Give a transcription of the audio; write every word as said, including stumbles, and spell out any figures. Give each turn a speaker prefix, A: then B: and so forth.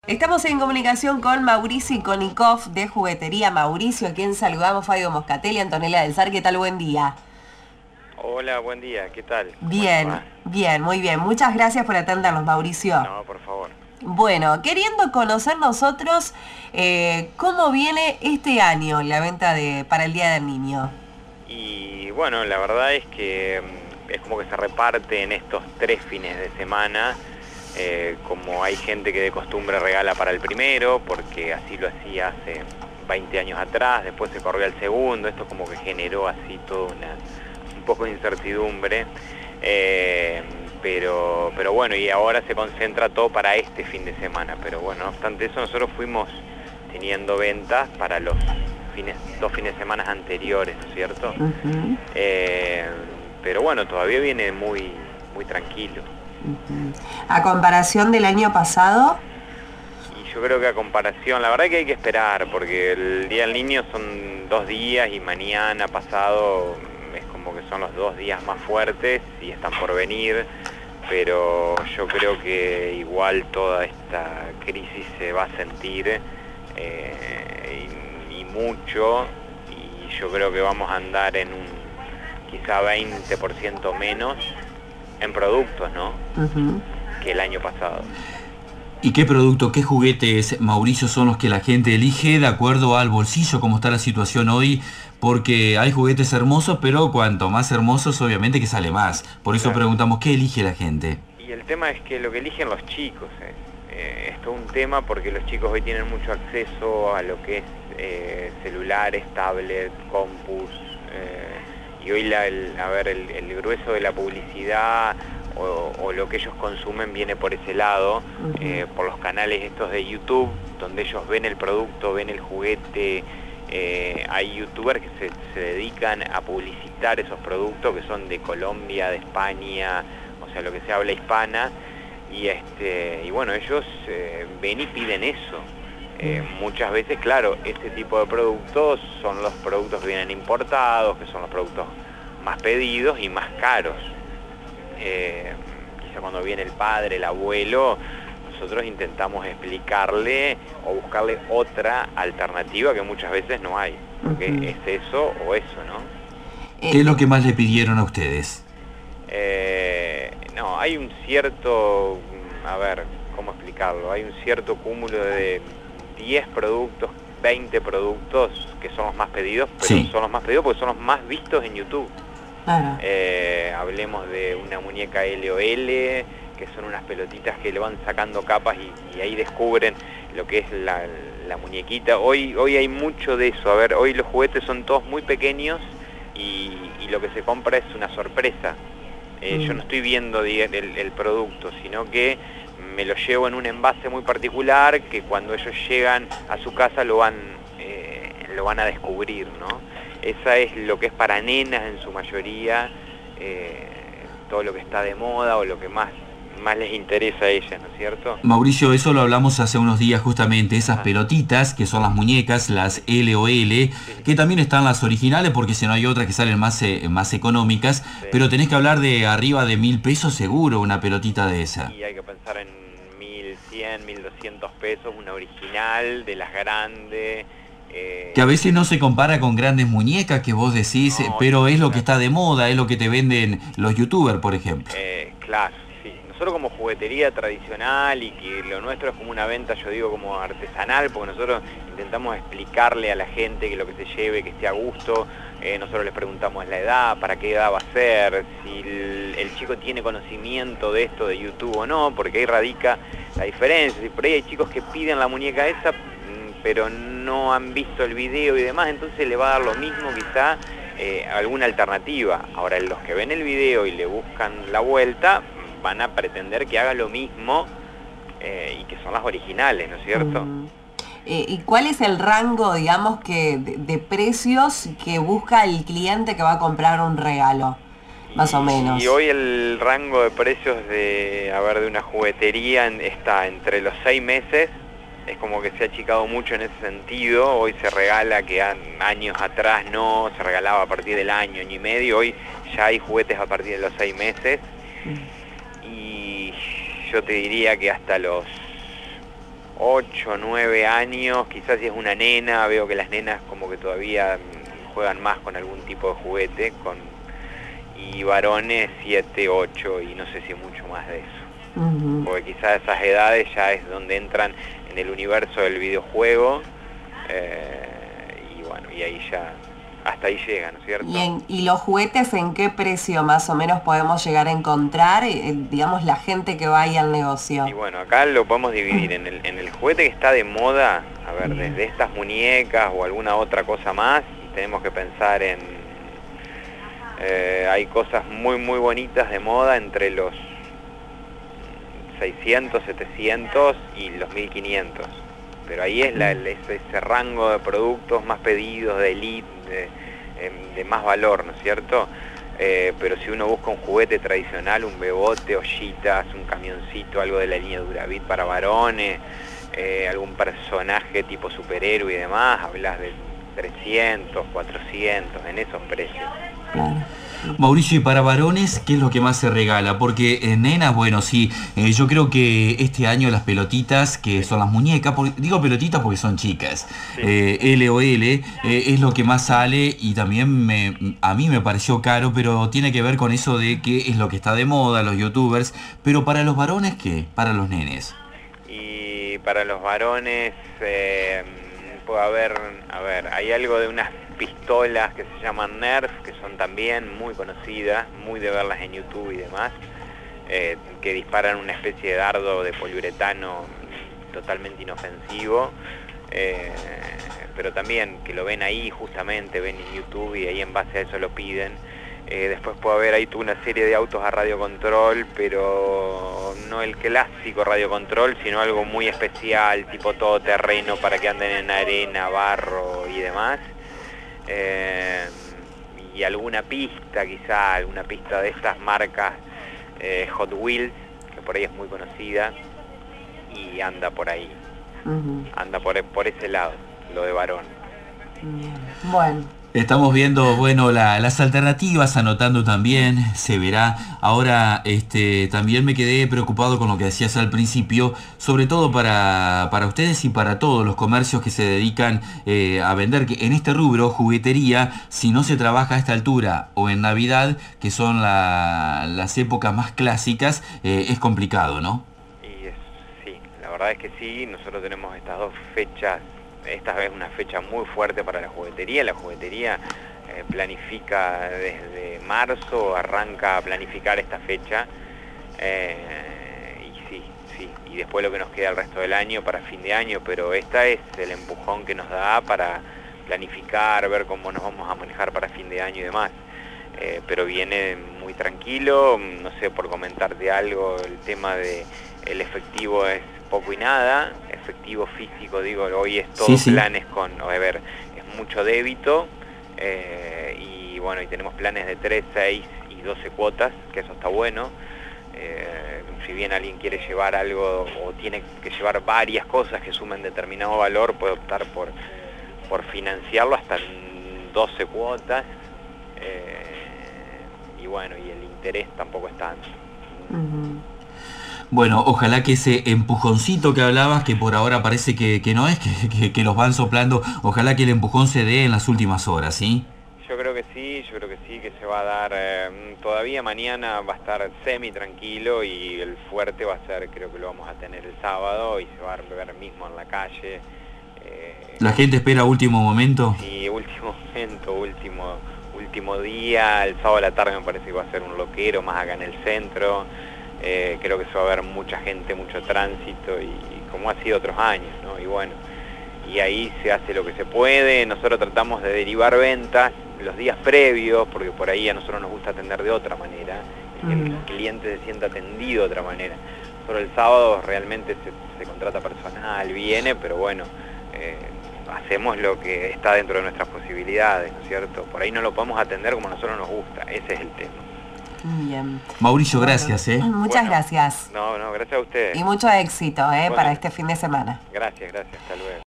A: Estamos en comunicación con Mauricio Konikov de Juguetería Mauricio, a quien saludamos, Fabio Moscatelli, Antonella del Sar. ¿Qué tal? Buen día.
B: Hola, buen día, ¿qué tal?
A: Bien, bien, muy bien. Muchas gracias por atendernos, Mauricio.
B: No, por favor.
A: Bueno, queriendo conocer nosotros eh, cómo viene este año la venta de para el Día del Niño.
B: Y bueno, la verdad es que mm, es como que se reparte en estos tres fines de semana. Eh, como hay gente que de costumbre regala para el primero, porque así lo hacía hace veinte años atrás, después se corrió al segundo, esto como que generó así toda una, un poco de incertidumbre, eh, pero, pero bueno, y ahora se concentra todo para este fin de semana, pero bueno, no obstante eso nosotros fuimos teniendo ventas para los fines, dos fines de semana anteriores, ¿no es cierto?
A: Uh-huh.
B: eh, pero bueno, todavía viene muy, muy tranquilo.
A: Uh-huh. A comparación del año pasado.
B: Y yo creo que a comparación, la verdad que hay que esperar, porque el Día del Niño son dos días y mañana pasado es como que son los dos días más fuertes y están por venir, pero yo creo que igual toda esta crisis se va a sentir eh, y, y mucho, y yo creo que vamos a andar en un quizá veinte por ciento menos en productos, ¿no?
A: Uh-huh.
B: Que el año pasado.
C: ¿Y qué producto, qué juguetes, Mauricio, son los que la gente elige de acuerdo al bolsillo, cómo está la situación hoy? Porque hay juguetes hermosos, pero cuanto más hermosos, obviamente que sale más. Por eso
B: Claro.
C: preguntamos, ¿qué elige la gente?
B: Y el tema es que lo que eligen los chicos, eh. Eh, es todo un tema porque los chicos hoy tienen mucho acceso a lo que es eh, celulares, tablets, compus, eh, y hoy la, el, a ver, el, el grueso de la publicidad o, o lo que ellos consumen viene por ese lado, uh-huh. eh, por los canales estos de YouTube, donde ellos ven el producto, ven el juguete. Eh, hay youtubers que se, se dedican a publicitar esos productos que son de Colombia, de España, o sea, lo que se habla hispana, y este y bueno, ellos eh, ven y piden eso. Eh, muchas veces, claro, este tipo de productos son los productos que vienen importados, que son los productos más pedidos y más caros. Eh, quizá cuando viene el padre, el abuelo, nosotros intentamos explicarle o buscarle otra alternativa que muchas veces no hay, porque uh-huh. es eso o eso, ¿no?
C: ¿Qué es lo que más le pidieron a ustedes?
B: Eh, no, hay un cierto, a ver, ¿cómo explicarlo? Hay un cierto cúmulo de diez productos, veinte productos que son los más pedidos, pero sí. son los más pedidos porque son los más vistos en YouTube.
A: Claro.
B: Eh, hablemos de una muñeca L O L, que son unas pelotitas que le van sacando capas y, y ahí descubren lo que es la, la muñequita. Hoy, hoy hay mucho de eso. A ver, hoy los juguetes son todos muy pequeños y, y lo que se compra es una sorpresa. Eh, mm. Yo no estoy viendo el, el producto, sino que me lo llevo en un envase muy particular que cuando ellos llegan a su casa lo van, eh, lo van a descubrir, ¿no? Esa es lo que es para nenas en su mayoría, eh, todo lo que está de moda o lo que más, más les interesa a ellas, ¿no es cierto?
C: Mauricio, eso lo hablamos hace unos días justamente, esas ah. pelotitas que son las muñecas, las L O L, sí. que también están las originales porque si no hay otras que salen más, eh, más económicas, sí. pero tenés que hablar de arriba de mil pesos seguro una pelotita de esa.
B: Y hay que pensar en mil cien, mil doscientos pesos, una original de las grandes. Eh,
C: que a veces no se compara con grandes muñecas que vos decís, no, pero es lo que está de moda, es lo que te venden los youtubers, por ejemplo.
B: Eh, claro, sí. Nosotros como juguetería tradicional y que lo nuestro es como una venta, yo digo, como artesanal, porque nosotros intentamos explicarle a la gente que lo que se lleve, que esté a gusto. Eh, nosotros les preguntamos la edad, para qué edad va a ser, si el, el chico tiene conocimiento de esto de YouTube o no, porque ahí radica la diferencia. Si por ahí hay chicos que piden la muñeca esa, pero no han visto el video y demás, entonces le va a dar lo mismo quizá eh, alguna alternativa. Ahora los que ven el video y le buscan la vuelta van a pretender que haga lo mismo eh, y que son las originales, ¿no es cierto?
A: Mm. Eh, ¿Y cuál es el rango, digamos, que de, de precios que busca el cliente que va a comprar un regalo? Más
B: y,
A: o menos.
B: Y hoy el rango de precios de, a ver, de una juguetería está entre los seis meses. Es como que se ha achicado mucho en ese sentido. Hoy se regala, que años atrás no, se regalaba a partir del año, año y medio. Hoy ya hay juguetes a partir de los seis meses. Mm. Y yo te diría que hasta los ocho, nueve años, quizás si es una nena, veo que las nenas como que todavía juegan más con algún tipo de juguete, con y varones siete, ocho y no sé si mucho más de eso. Uh-huh. Porque quizás esas edades ya es donde entran en el universo del videojuego eh, y bueno, y ahí ya, hasta ahí llegan, ¿no es cierto?
A: ¿Y, en, ¿Y los juguetes en qué precio más o menos podemos llegar a encontrar, eh, digamos, la gente que va ahí al negocio?
B: Y bueno, acá lo podemos dividir en el, en el juguete que está de moda, a ver, desde estas muñecas o alguna otra cosa más, y tenemos que pensar en... Eh, hay cosas muy muy bonitas de moda entre los seiscientos, setecientos y los mil quinientos. Pero ahí es la, ese, ese rango de productos más pedidos, de elite, de, de más valor, ¿no es cierto? Eh, pero si uno busca un juguete tradicional, un bebote, ollitas, un camioncito, algo de la línea Duravit para varones, eh, algún personaje tipo superhéroe y demás, hablas de trescientos, cuatrocientos, en esos precios.
A: Claro.
C: Mauricio, y para varones, ¿qué es lo que más se regala? Porque en nenas, bueno, sí, eh, yo creo que este año las pelotitas, que son las muñecas, porque, digo pelotitas porque son chicas, sí. eh, L O L, eh, es lo que más sale y también me, a mí me pareció caro, pero tiene que ver con eso de que es lo que está de moda, los youtubers, pero para los varones, ¿qué? Para los nenes.
B: Y para los varones eh, puede haber, a ver, hay algo de unas pistolas que se llaman Nerf, que son también muy conocidas, muy de verlas en YouTube y demás, eh, que disparan una especie de dardo de poliuretano totalmente inofensivo, eh, pero también que lo ven ahí justamente, ven en YouTube y ahí en base a eso lo piden. Eh, después puede haber ahí toda una serie de autos a radiocontrol, pero no el clásico radiocontrol, sino algo muy especial, tipo todoterreno para que anden en arena, barro y demás. Eh, y alguna pista, quizá alguna pista de estas marcas eh, Hot Wheels, que por ahí es muy conocida y anda por ahí, uh-huh. anda por, por ese lado, lo de varón.
A: Bueno.
C: Estamos viendo, bueno, la, las alternativas, anotando también, se verá. Ahora, este, también me quedé preocupado con lo que decías al principio, sobre todo para, para ustedes y para todos los comercios que se dedican eh, a vender, que en este rubro, juguetería, si no se trabaja a esta altura o en Navidad, que son la, las épocas más clásicas, eh, es complicado, ¿no?
B: Y es, sí, la verdad es que sí, nosotros tenemos estas dos fechas. Esta vez una fecha muy fuerte para la juguetería. La juguetería eh, planifica desde marzo, arranca a planificar esta fecha. Eh, y sí, sí. Y después lo que nos queda el resto del año para fin de año, pero esta es el empujón que nos da para planificar, ver cómo nos vamos a manejar para fin de año y demás. Eh, pero viene muy tranquilo, no sé, por comentarte algo, el tema de el efectivo es poco y nada, efectivo físico, digo, hoy es todo sí, sí. planes con, a ver, es mucho débito, eh, y bueno, y tenemos planes de tres, seis y doce cuotas, que eso está bueno. Eh, si bien alguien quiere llevar algo o tiene que llevar varias cosas que sumen determinado valor, puede optar por, por financiarlo hasta en doce cuotas, eh, y bueno, y el interés tampoco es tanto.
C: Uh-huh. Bueno, ojalá que ese empujoncito que hablabas, que por ahora parece que, que no es, que, que, que los van soplando, ojalá que el empujón se dé en las últimas horas, ¿sí?
B: Yo creo que sí, yo creo que sí, que se va a dar, eh, todavía mañana va a estar semi tranquilo y el fuerte va a ser, creo que lo vamos a tener el sábado y se va a ver mismo en la calle.
C: Eh, ¿La gente espera último momento?
B: Sí, último momento, último, último día, el sábado a la tarde me parece que va a ser un loquero más acá en el centro. Eh, creo que se va a ver mucha gente, mucho tránsito y, y como ha sido otros años, ¿no? Y bueno, y ahí se hace lo que se puede. Nosotros tratamos de derivar ventas los días previos, porque por ahí a nosotros nos gusta atender de otra manera, y que el cliente se sienta atendido de otra manera. Nosotros el sábado realmente se, se contrata personal, viene, pero bueno, eh, hacemos lo que está dentro de nuestras posibilidades, ¿no es cierto? Por ahí no lo podemos atender como a nosotros nos gusta, ese es el tema.
A: Bien.
C: Mauricio, gracias. ¿eh?
A: Muchas bueno, gracias.
B: No, no, gracias a ustedes.
A: Y mucho éxito ¿eh? bueno, para este fin de semana.
B: Gracias, gracias. Hasta luego.